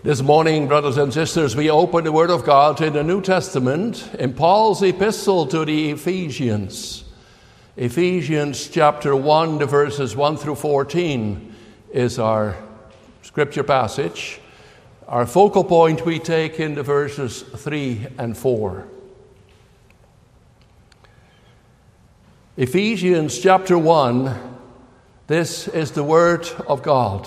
This morning, brothers and sisters, we open the Word of God in the New Testament in Paul's epistle to the Ephesians. Ephesians chapter 1, the verses 1 through 14 is our scripture passage. Our focal point we take in the verses 3 and 4. Ephesians chapter 1, this is the Word of God.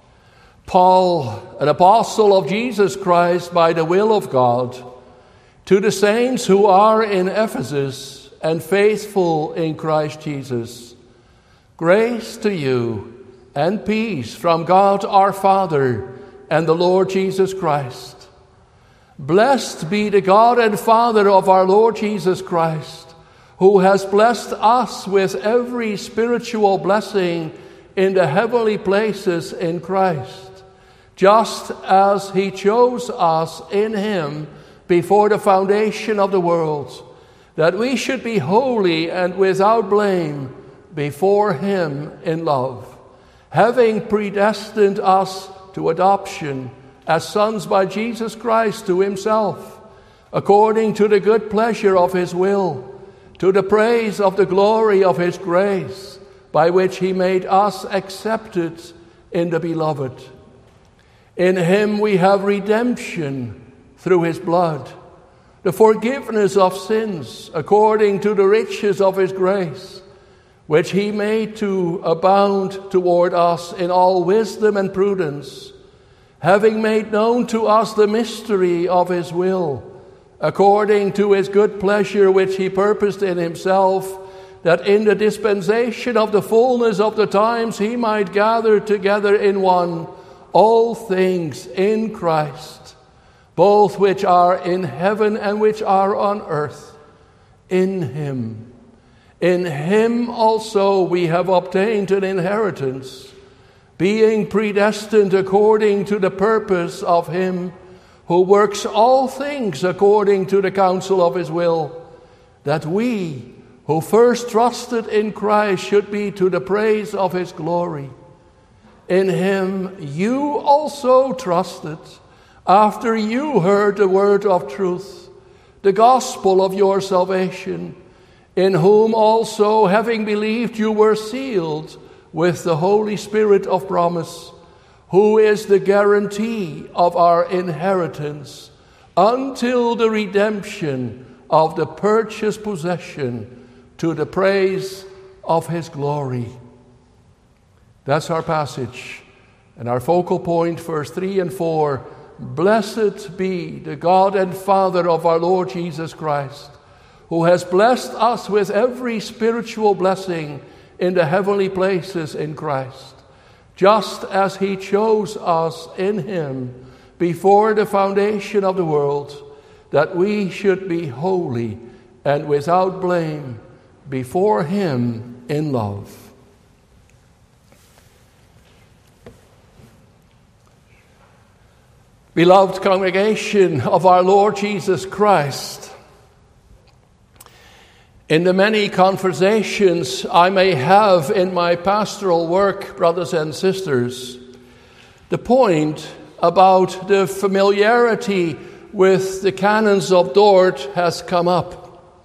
Paul, an apostle of Jesus Christ by the will of God, to the saints who are in Ephesus and faithful in Christ Jesus, grace to you and peace from God our Father and the Lord Jesus Christ. Blessed be the God and Father of our Lord Jesus Christ, who has blessed us with every spiritual blessing in the heavenly places in Christ, just as he chose us in him before the foundation of the world, that we should be holy and without blame before him in love, having predestined us to adoption as sons by Jesus Christ to himself, according to the good pleasure of his will, to the praise of the glory of his grace, by which he made us accepted in the beloved. In him we have redemption through his blood, the forgiveness of sins according to the riches of his grace, which he made to abound toward us in all wisdom and prudence, having made known to us the mystery of his will, according to his good pleasure which he purposed in himself, that in the dispensation of the fullness of the times he might gather together in one all things in Christ, both which are in heaven and which are on earth, in him. In him also we have obtained an inheritance, being predestined according to the purpose of him who works all things according to the counsel of his will, that we, who first trusted in Christ, should be to the praise of his glory. In him you also trusted, after you heard the word of truth, the gospel of your salvation, in whom also, having believed, you were sealed with the Holy Spirit of promise, who is the guarantee of our inheritance until the redemption of the purchased possession, to the praise of his glory. That's our passage. And our focal point, verse 3 and 4, blessed be the God and Father of our Lord Jesus Christ, who has blessed us with every spiritual blessing in the heavenly places in Christ, just as he chose us in him before the foundation of the world, that we should be holy and without blame before him in love. Beloved congregation of our Lord Jesus Christ, in the many conversations I may have in my pastoral work, brothers and sisters, the point about the familiarity with the canons of Dort has come up.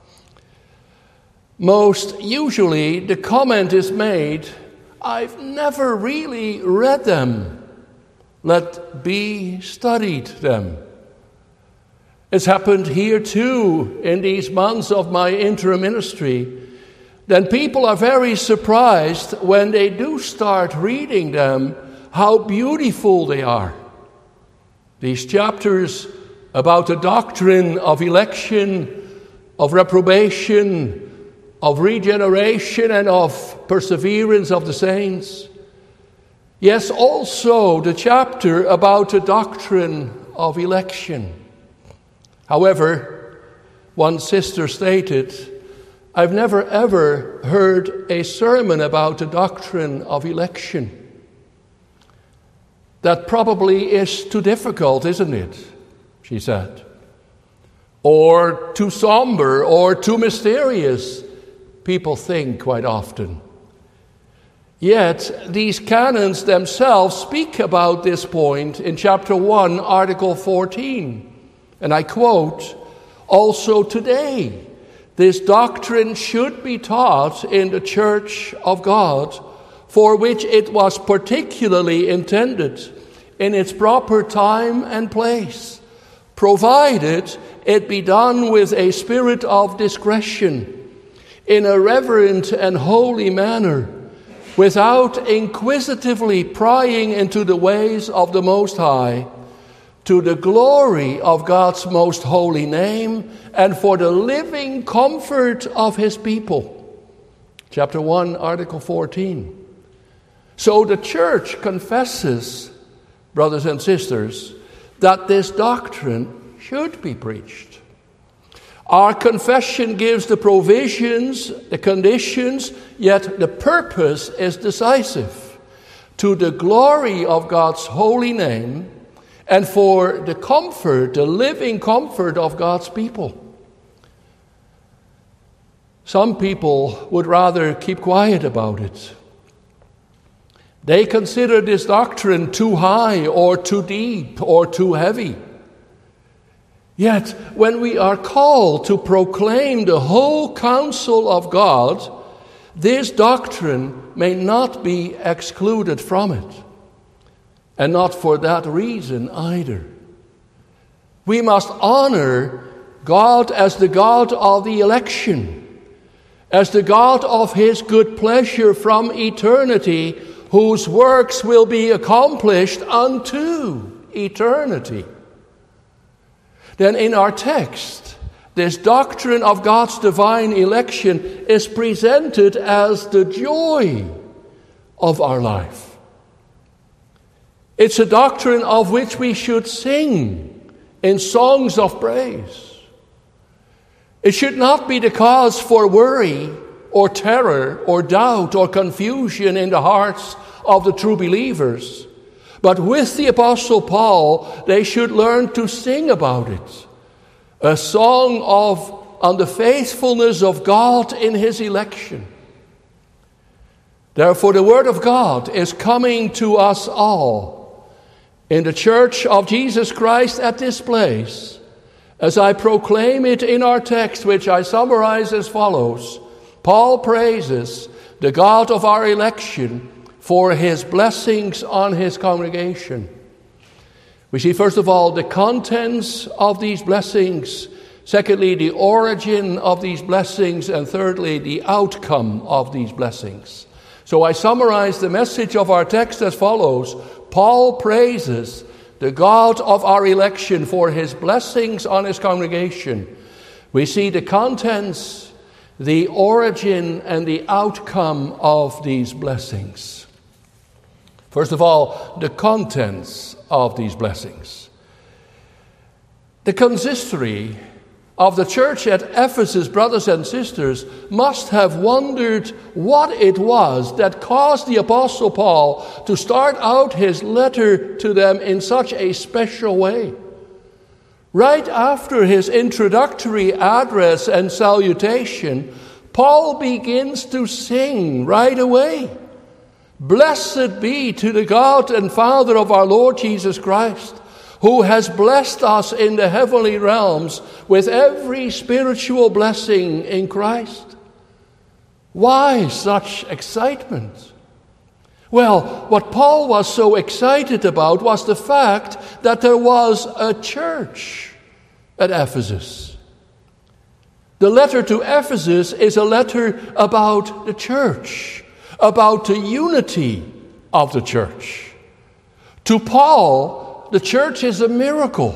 Most usually the comment is made, I've never really read them. Let be studied them. It's happened here too in these months of my interim ministry. Then people are very surprised when they do start reading them, how beautiful they are. These chapters about the doctrine of election, of reprobation, of regeneration, and of perseverance of the saints. Yes, also the chapter about the doctrine of election. However, one sister stated, I've never ever heard a sermon about the doctrine of election. That probably is too difficult, isn't it? She said. Or too somber or too mysterious, people think quite often. Yet these canons themselves speak about this point in chapter 1, article 14. And I quote, "Also today, this doctrine should be taught in the Church of God, for which it was particularly intended, in its proper time and place, provided it be done with a spirit of discretion, in a reverent and holy manner, without inquisitively prying into the ways of the Most High, to the glory of God's most holy name and for the living comfort of his people." Chapter 1, article 14. So the church confesses, brothers and sisters, that this doctrine should be preached. Our confession gives the provisions, the conditions, yet the purpose is decisive. To the glory of God's holy name and for the comfort, the living comfort of God's people. Some people would rather keep quiet about it. They consider this doctrine too high or too deep or too heavy. Yet, when we are called to proclaim the whole counsel of God, this doctrine may not be excluded from it. And not for that reason either. We must honor God as the God of the election, as the God of his good pleasure from eternity, whose works will be accomplished unto eternity. Then in our text, this doctrine of God's divine election is presented as the joy of our life. It's a doctrine of which we should sing in songs of praise. It should not be the cause for worry or terror or doubt or confusion in the hearts of the true believers. But with the Apostle Paul, they should learn to sing about it. A song on the faithfulness of God in his election. Therefore, the Word of God is coming to us all in the Church of Jesus Christ at this place, as I proclaim it in our text, which I summarize as follows. Paul praises the God of our election for his blessings on his congregation. We see, first of all, the contents of these blessings. Secondly, the origin of these blessings. And thirdly, the outcome of these blessings. So I summarize the message of our text as follows. Paul praises the God of our election for his blessings on his congregation. We see the contents, the origin, and the outcome of these blessings. First of all, the contents of these blessings. The consistory of the church at Ephesus, brothers and sisters, must have wondered what it was that caused the Apostle Paul to start out his letter to them in such a special way. Right after his introductory address and salutation, Paul begins to sing right away. Blessed be to the God and Father of our Lord Jesus Christ, who has blessed us in the heavenly realms with every spiritual blessing in Christ. Why such excitement? Well, what Paul was so excited about was the fact that there was a church at Ephesus. The letter to Ephesus is a letter about the church, about the unity of the church. To Paul, the church is a miracle.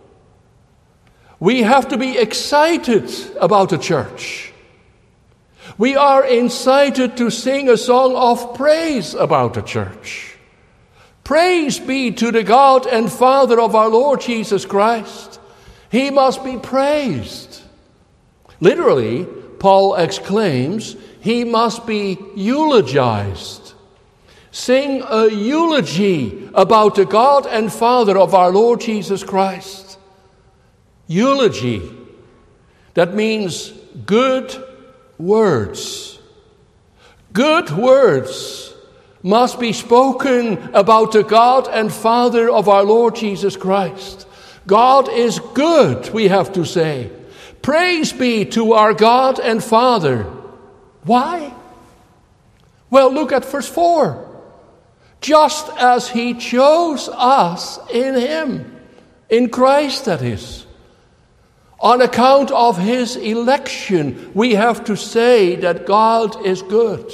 We have to be excited about the church. We are incited to sing a song of praise about the church. Praise be to the God and Father of our Lord Jesus Christ. He must be praised. Literally, Paul exclaims, he must be eulogized. Sing a eulogy about the God and Father of our Lord Jesus Christ. Eulogy. That means good words. Good words must be spoken about the God and Father of our Lord Jesus Christ. God is good, we have to say. Praise be to our God and Father. Why? Well, look at verse 4. Just as he chose us in him, in Christ that is. On account of his election, we have to say that God is good.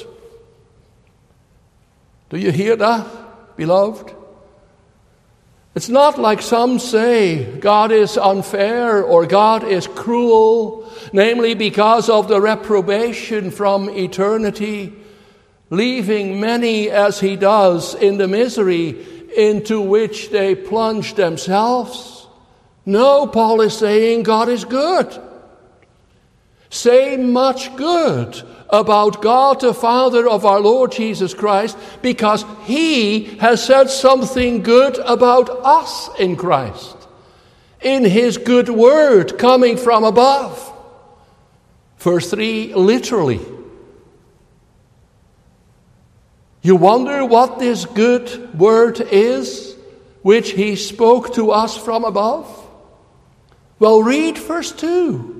Do you hear that, beloved? It's not like some say God is unfair or God is cruel, namely because of the reprobation from eternity, leaving many as he does in the misery into which they plunge themselves. No, Paul is saying God is good. Say much good about God the Father of our Lord Jesus Christ, because he has said something good about us in Christ, in his good word coming from above. Verse 3, literally. You wonder what this good word is, which he spoke to us from above? Well, read verse 2.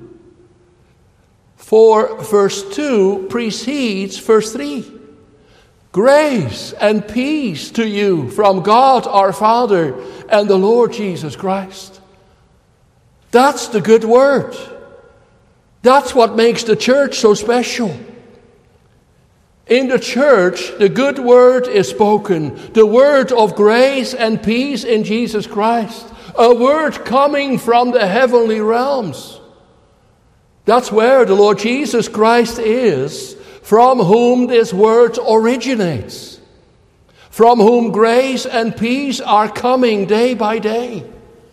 For verse 2 precedes verse 3. Grace and peace to you from God our Father and the Lord Jesus Christ. That's the good word. That's what makes the church so special. In the church, the good word is spoken, the word of grace and peace in Jesus Christ, a word coming from the heavenly realms. That's where the Lord Jesus Christ is, from whom this word originates, from whom grace and peace are coming day by day.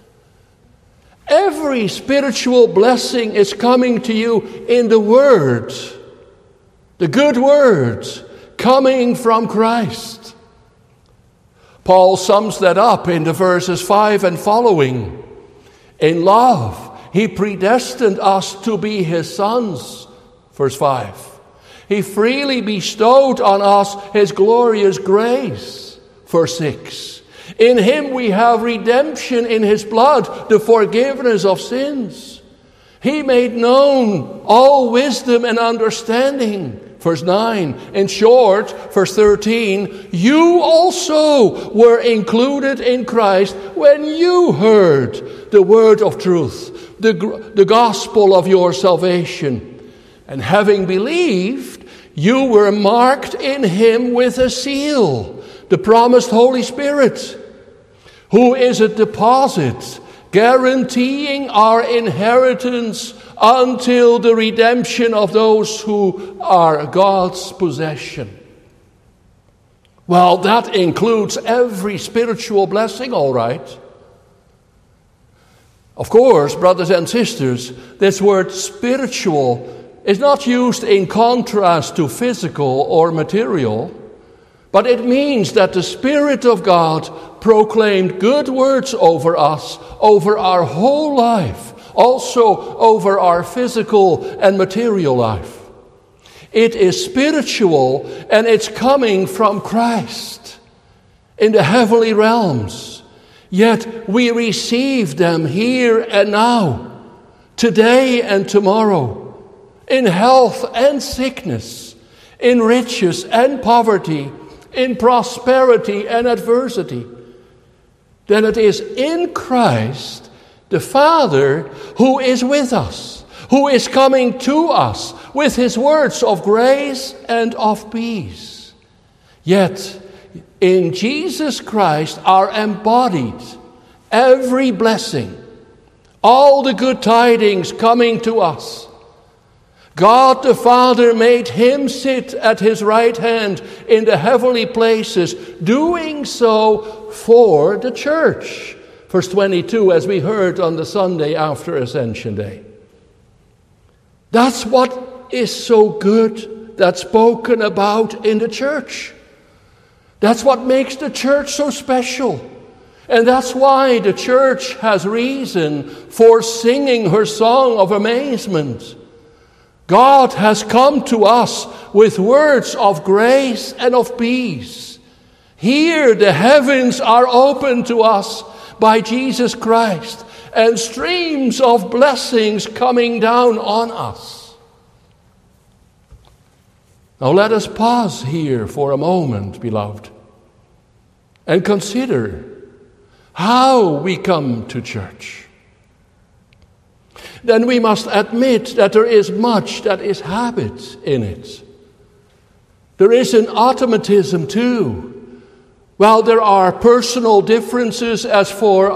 Every spiritual blessing is coming to you in the word, the good word coming from Christ. Paul sums that up in the verses 5 and following. In love, he predestined us to be his sons. Verse 5. He freely bestowed on us his glorious grace. Verse 6. In him we have redemption in his blood, the forgiveness of sins. He made known all wisdom and understanding. Verse 9. In short, verse 13, you also were included in Christ when you heard the word of truth, the gospel of your salvation. And having believed, you were marked in him with a seal, the promised Holy Spirit, who is a deposit guaranteeing our inheritance until the redemption of those who are God's possession. Well, that includes every spiritual blessing, all right. Of course, brothers and sisters, this word spiritual is not used in contrast to physical or material, but it means that the Spirit of God proclaimed good words over us, over our whole life, also over our physical and material life. It is spiritual, and it's coming from Christ in the heavenly realms. Yet we receive them here and now, today and tomorrow, in health and sickness, in riches and poverty, in prosperity and adversity. Then it is in Christ, the Father, who is with us, who is coming to us with his words of grace and of peace. Yet, in Jesus Christ are embodied every blessing, all the good tidings coming to us. God the Father made him sit at his right hand in the heavenly places, doing so for the church. Verse 22, as we heard on the Sunday after Ascension Day. That's what is so good that's spoken about in the church. That's what makes the church so special. And that's why the church has reason for singing her song of amazement. God has come to us with words of grace and of peace. Here the heavens are open to us by Jesus Christ, and streams of blessings coming down on us. Now let us pause here for a moment, beloved, and consider how we come to church. Then we must admit that there is much that is habit in it. There is an automatism too. Well, there are personal differences as far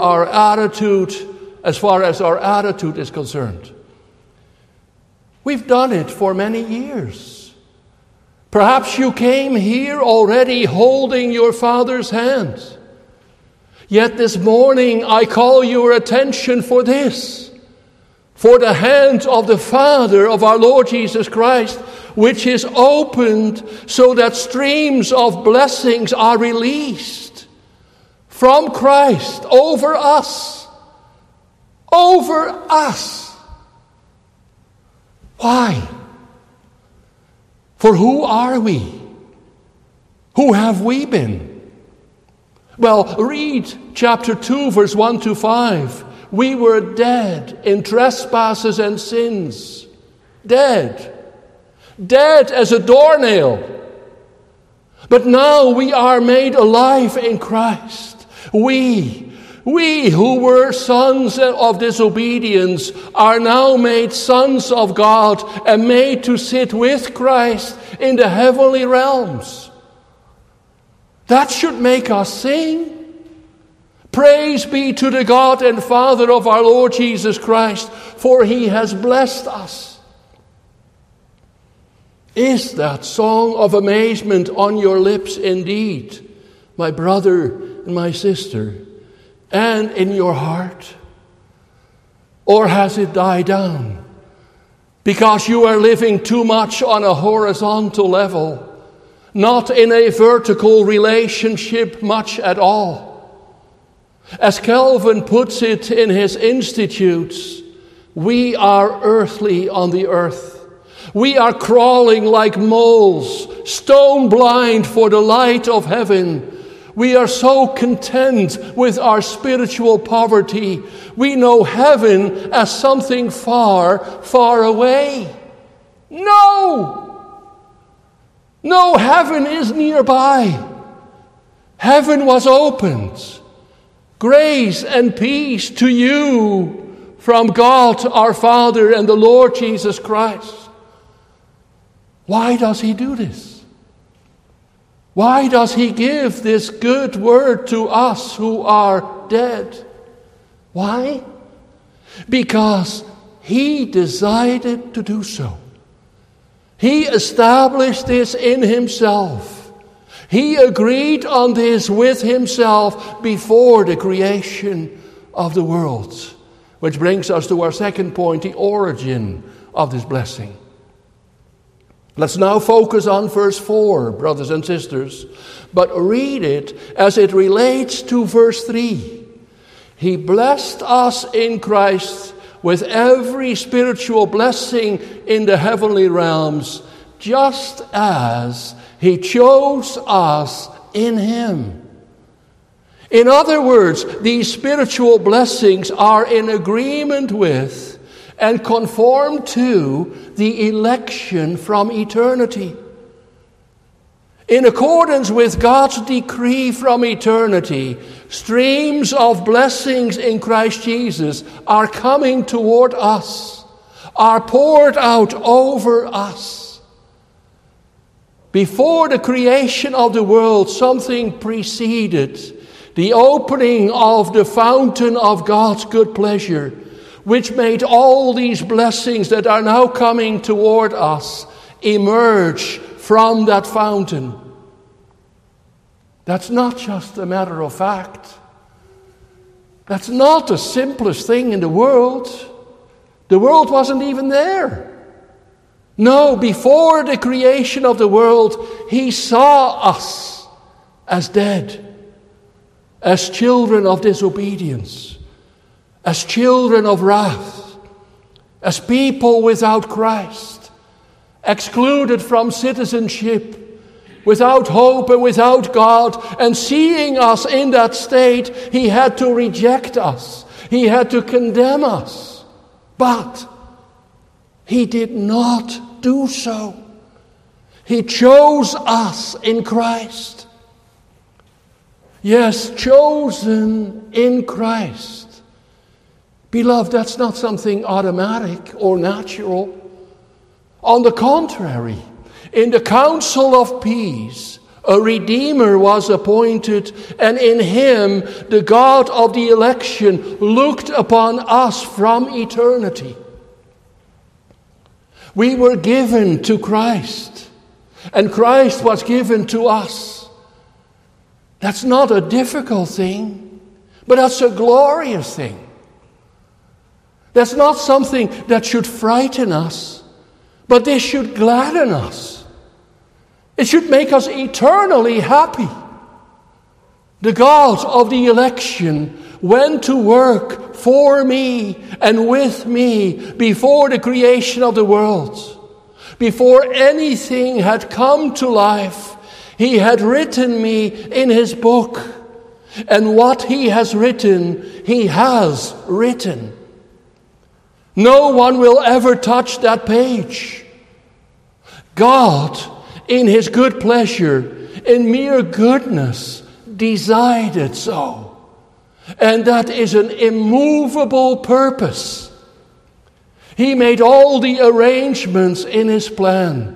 as our attitude is concerned. We've done it for many years. Perhaps you came here already holding your Father's hand. Yet this morning I call your attention for this. For the hand of the Father of our Lord Jesus Christ, which is opened so that streams of blessings are released from Christ over us. Over us. Why? For who are we? Who have we been? Well, read chapter 2, verse 1 to 5. We were dead in trespasses and sins. Dead. Dead as a doornail. But now we are made alive in Christ. We who were sons of disobedience are now made sons of God and made to sit with Christ in the heavenly realms. That should make us sing. Praise be to the God and Father of our Lord Jesus Christ, for he has blessed us. Is that song of amazement on your lips indeed, my brother and my sister, and in your heart? Or has it died down because you are living too much on a horizontal level, not in a vertical relationship much at all? As Calvin puts it in his Institutes, we are earthly on the earth. We are crawling like moles, stone blind for the light of heaven. We are so content with our spiritual poverty. We know heaven as something far, far away. No, heaven is nearby. Heaven was opened. Grace and peace to you from God our Father and the Lord Jesus Christ. Why does he do this? Why does he give this good word to us who are dead? Why? Because he decided to do so. He established this in himself. He agreed on this with himself before the creation of the world. Which brings us to our second point, the origin of this blessing. Let's now focus on verse 4, brothers and sisters, but read it as it relates to verse 3. He blessed us in Christ with every spiritual blessing in the heavenly realms, just as he chose us in him. In other words, these spiritual blessings are in agreement with and conform to the election from eternity. In accordance with God's decree from eternity, streams of blessings in Christ Jesus are coming toward us, are poured out over us. Before the creation of the world, something preceded the opening of the fountain of God's good pleasure, which made all these blessings that are now coming toward us emerge from that fountain. That's not just a matter of fact. That's not the simplest thing in the world. The world wasn't even there. No, before the creation of the world, he saw us as dead, as children of disobedience, as children of wrath, as people without Christ, excluded from citizenship, without hope and without God, and seeing us in that state, he had to reject us. He had to condemn us. But he did not do so. He chose us in Christ. Yes, chosen in Christ. Beloved, that's not something automatic or natural. On the contrary, in the council of peace, a Redeemer was appointed, and in him the God of the election looked upon us from eternity. We were given to Christ, and Christ was given to us. That's not a difficult thing, but that's a glorious thing. That's not something that should frighten us, but this should gladden us. It should make us eternally happy. The God of the election went to work for me and with me before the creation of the world. Before anything had come to life, he had written me in his book. And what he has written, he has written. No one will ever touch that page. God, in his good pleasure, in mere goodness, decided so. And that is an immovable purpose. He made all the arrangements in his plan.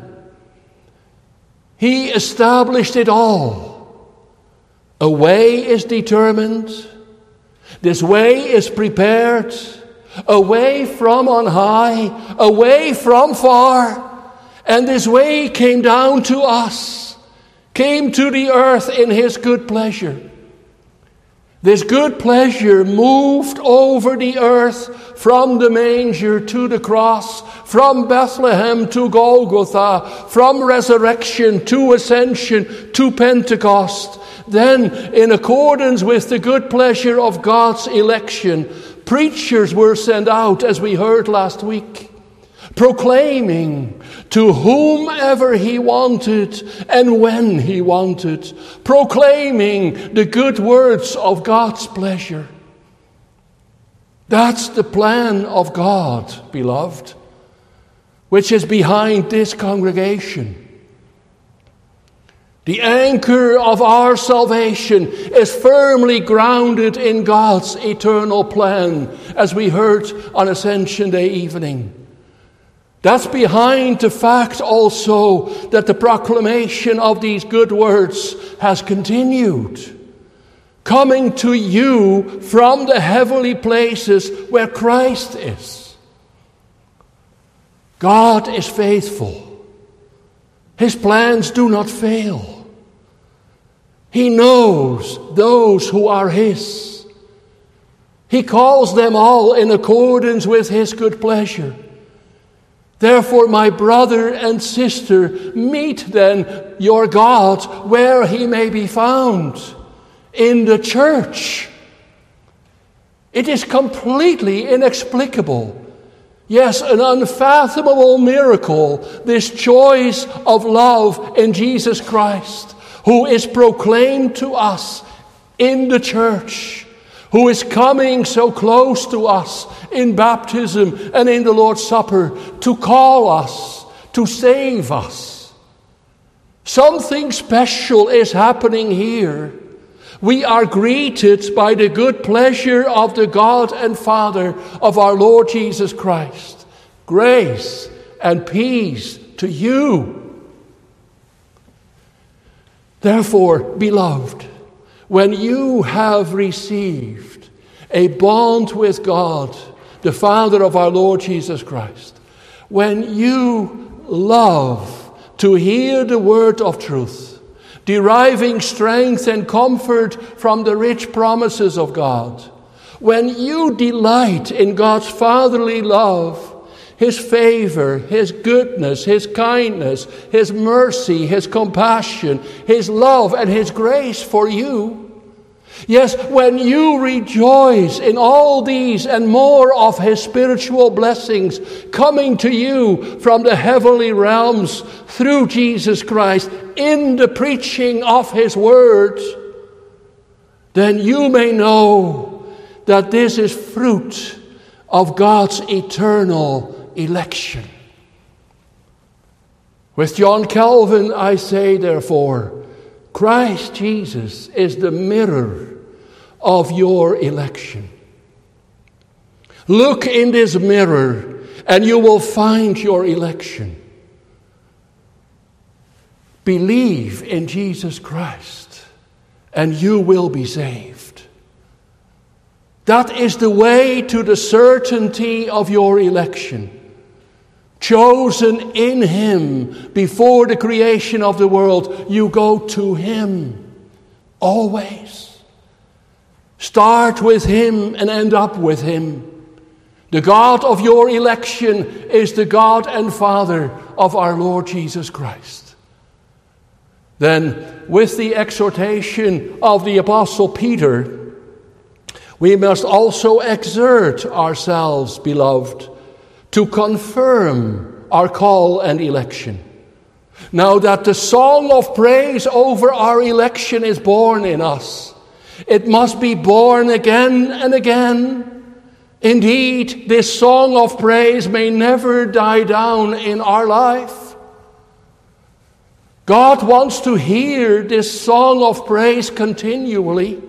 He established it all. A way is determined. This way is prepared. A way from on high, a way from far. And this way came down to us, came to the earth in his good pleasure. This good pleasure moved over the earth from the manger to the cross, from Bethlehem to Golgotha, from resurrection to ascension to Pentecost. Then, in accordance with the good pleasure of God's election, preachers were sent out, as we heard last week, proclaiming to whomever he wanted and when he wanted, proclaiming the good words of God's pleasure. That's the plan of God, beloved, which is behind this congregation. The anchor of our salvation is firmly grounded in God's eternal plan, as we heard on Ascension Day evening. That's behind the fact also that the proclamation of these good words has continued, coming to you from the heavenly places where Christ is. God is faithful. His plans do not fail. He knows those who are his. He calls them all in accordance with his good pleasure. Therefore, my brother and sister, meet then your God where he may be found, in the church. It is completely inexplicable. Yes, an unfathomable miracle, this choice of love in Jesus Christ, who is proclaimed to us in the church, who is coming so close to us in baptism and in the Lord's Supper to call us, to save us. Something special is happening here. We are greeted by the good pleasure of the God and Father of our Lord Jesus Christ. Grace and peace to you. Therefore, beloved, when you have received a bond with God, the Father of our Lord Jesus Christ, when you love to hear the word of truth, deriving strength and comfort from the rich promises of God, when you delight in God's fatherly love, his favor, his goodness, his kindness, his mercy, his compassion, his love, and his grace for you. Yes, when you rejoice in all these and more of his spiritual blessings coming to you from the heavenly realms through Jesus Christ in the preaching of His Word, then you may know that this is fruit of God's eternal election. With John Calvin, I say, therefore, Christ Jesus is the mirror of your election. Look in this mirror, and you will find your election. Believe in Jesus Christ, and you will be saved. That is the way to the certainty of your election. Chosen in Him before the creation of the world, you go to Him always. Start with Him and end up with Him. The God of your election is the God and Father of our Lord Jesus Christ. Then, with the exhortation of the Apostle Peter, we must also exert ourselves, beloved, to confirm our call and election. Now that the song of praise over our election is born in us, it must be born again and again. Indeed, this song of praise may never die down in our life. God wants to hear this song of praise continually.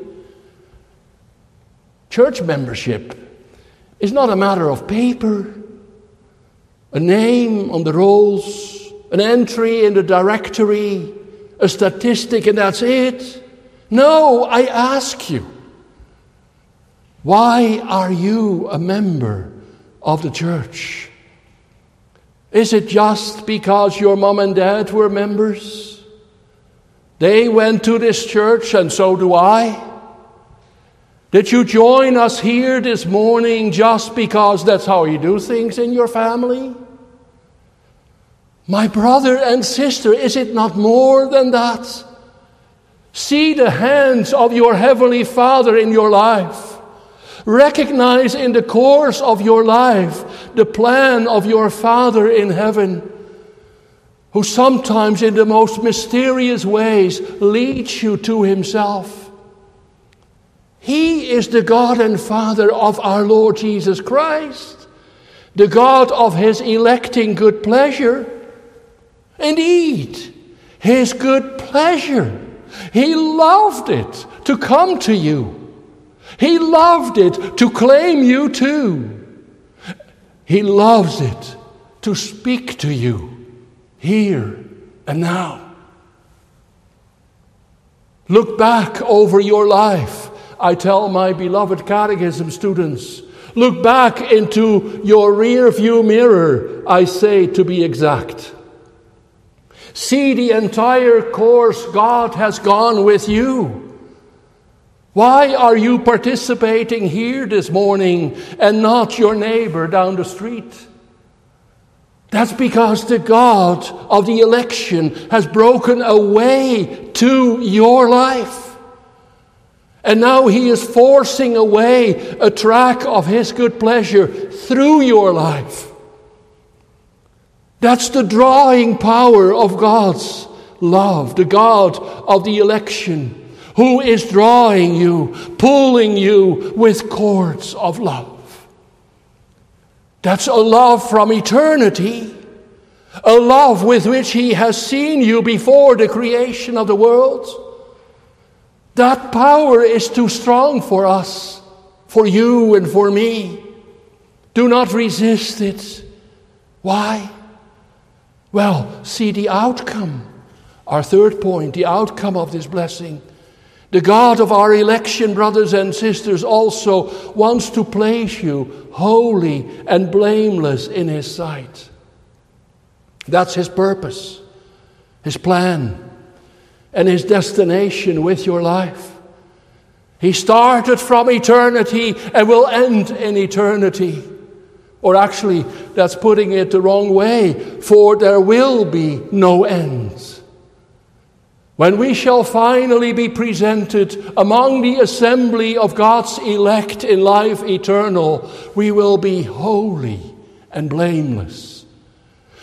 Church membership is not a matter of paper, a name on the rolls, an entry in the directory, a statistic, and that's it. No, I ask you, why are you a member of the church? Is it just because your mom and dad were members? They went to this church and so do I. Did you join us here this morning just because that's how you do things in your family? My brother and sister, is it not more than that? See the hands of your Heavenly Father in your life. Recognize in the course of your life the plan of your Father in heaven, who sometimes in the most mysterious ways leads you to Himself. He is the God and Father of our Lord Jesus Christ, the God of His electing good pleasure. Indeed, His good pleasure. He loved it to come to you. He loved it to claim you too. He loves it to speak to you here and now. Look back over your life. I tell my beloved catechism students, look back into your rear view mirror, I say to be exact. See the entire course God has gone with you. Why are you participating here this morning and not your neighbor down the street? That's because the God of the election has broken a way to your life. And now He is forcing away a track of His good pleasure through your life. That's the drawing power of God's love, the God of the election, who is drawing you, pulling you with cords of love. That's a love from eternity, a love with which He has seen you before the creation of the world. That power is too strong for us, for you and for me. Do not resist it. Why? Well, see the outcome. Our third point, the outcome of this blessing. The God of our election, brothers and sisters, also wants to place you holy and blameless in His sight. That's His purpose, His plan, and His destination with your life. He started from eternity and will end in eternity. Or actually, that's putting it the wrong way, for there will be no end. When we shall finally be presented among the assembly of God's elect in life eternal, we will be holy and blameless.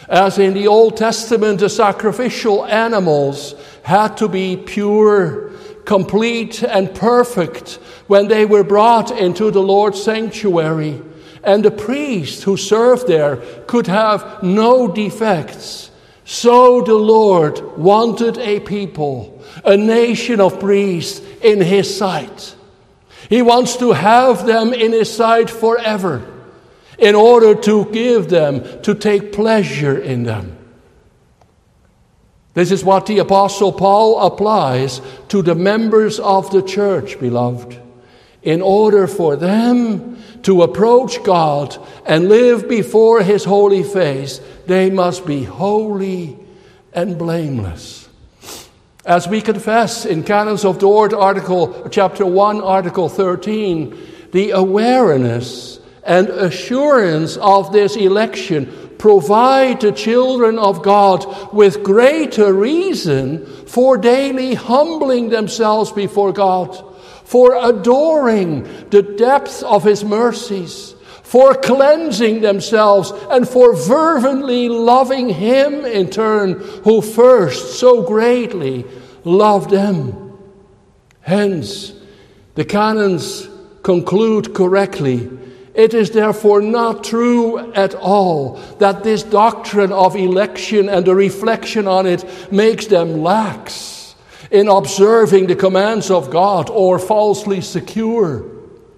As in the Old Testament, the sacrificial animals had to be pure, complete, and perfect when they were brought into the Lord's sanctuary, and the priest who served there could have no defects. So the Lord wanted a people, a nation of priests in His sight. He wants to have them in His sight forever, in order to give them, to take pleasure in them. This is what the Apostle Paul applies to the members of the church, beloved. In order for them to approach God and live before His holy face, they must be holy and blameless. As we confess in Canons of Dort, chapter 1, article 13, the awareness and assurance of this election provide the children of God with greater reason for daily humbling themselves before God, for adoring the depth of His mercies, for cleansing themselves, and for fervently loving Him in turn, who first so greatly loved them. Hence, the canons conclude correctly: it is therefore not true at all that this doctrine of election and the reflection on it makes them lax in observing the commands of God or falsely secure.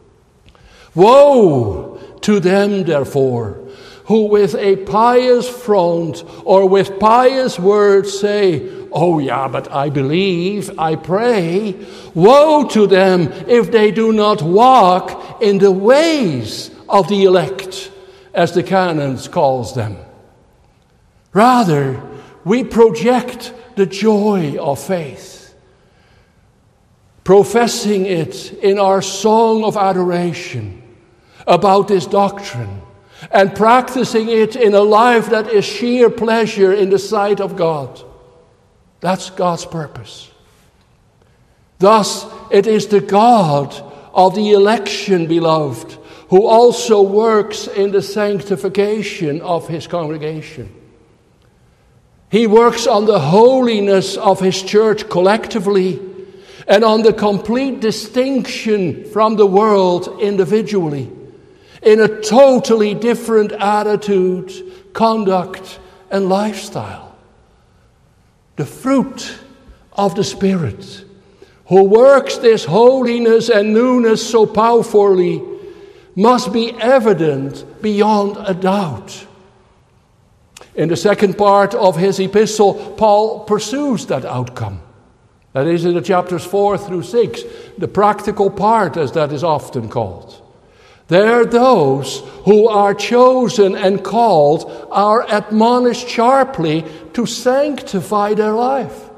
Woe to them, therefore, who with a pious front or with pious words say, "Oh yeah, but I believe, I pray." Woe to them if they do not walk in the ways of the elect, as the canons calls them. Rather, we project the joy of faith, professing it in our song of adoration about this doctrine, and practicing it in a life that is sheer pleasure in the sight of God. That's God's purpose. Thus, it is the God of the election, beloved, who also works in the sanctification of His congregation. He works on the holiness of His church collectively and on the complete distinction from the world individually, in a totally different attitude, conduct, and lifestyle. The fruit of the Spirit, who works this holiness and newness so powerfully, must be evident beyond a doubt. In the second part of his epistle, Paul pursues that outcome. That is in the chapters 4 through 6, the practical part, as that is often called. There those who are chosen and called are admonished sharply to sanctify their life.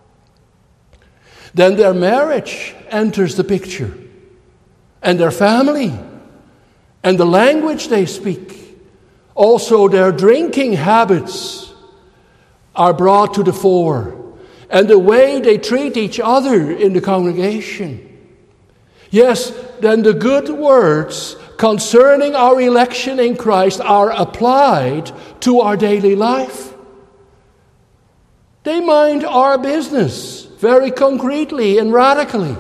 Then their marriage enters the picture, and their family, and the language they speak. Also their drinking habits are brought to the fore, and the way they treat each other in the congregation. Yes, then the good words concerning our election in Christ are applied to our daily life. They mind our business very concretely and radically.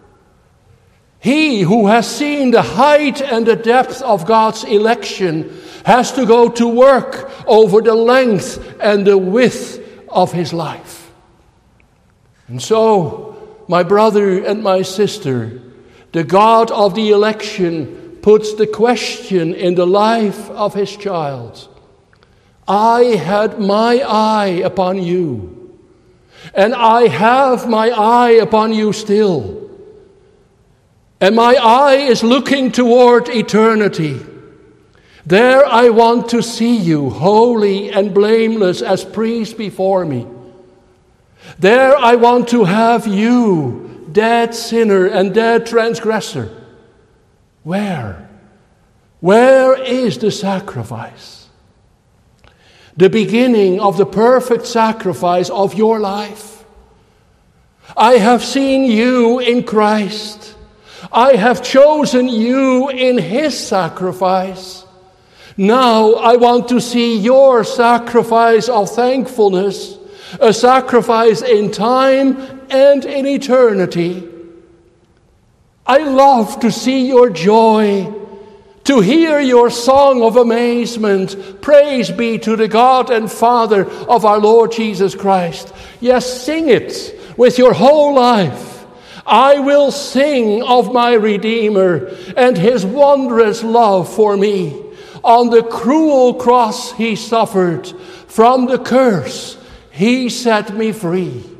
He who has seen the height and the depth of God's election has to go to work over the length and the width of his life. And so, my brother and my sister, the God of the election puts the question in the life of His child. I had my eye upon you, and I have my eye upon you still. And my eye is looking toward eternity. There I want to see you, holy and blameless as priest before me. There I want to have you, dead sinner and dead transgressor. Where? Where is the sacrifice? The beginning of the perfect sacrifice of your life. I have seen you in Christ. I have chosen you in His sacrifice. Now I want to see your sacrifice of thankfulness, a sacrifice in time and in eternity. I love to see your joy, to hear your song of amazement. Praise be to the God and Father of our Lord Jesus Christ. Yes, sing it with your whole life. I will sing of my Redeemer and his wondrous love for me. On the cruel cross he suffered. From the curse he set me free.